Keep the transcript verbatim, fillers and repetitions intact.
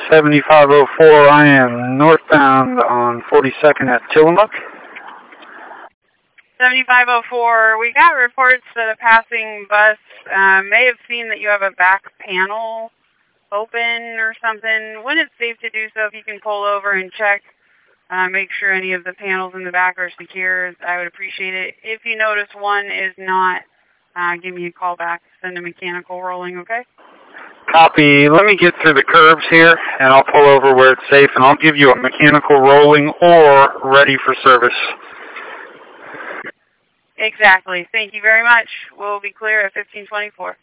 seventy-five oh four, I am northbound on forty-second at Tillamook. seventy-five oh four, we got reports that a passing bus uh, may have seen that you have a back panel open or something. When it's safe to do so, if you can pull over and check, uh, make sure any of the panels in the back are secure, I would appreciate it. If you notice one is not, uh, give me a call back. Send a mechanical rolling, okay? Copy. Let me get through the curbs here, and I'll pull over where it's safe, and I'll give you a mechanical rolling or ready for service. Exactly. Thank you very much. We'll be clear at fifteen twenty-four.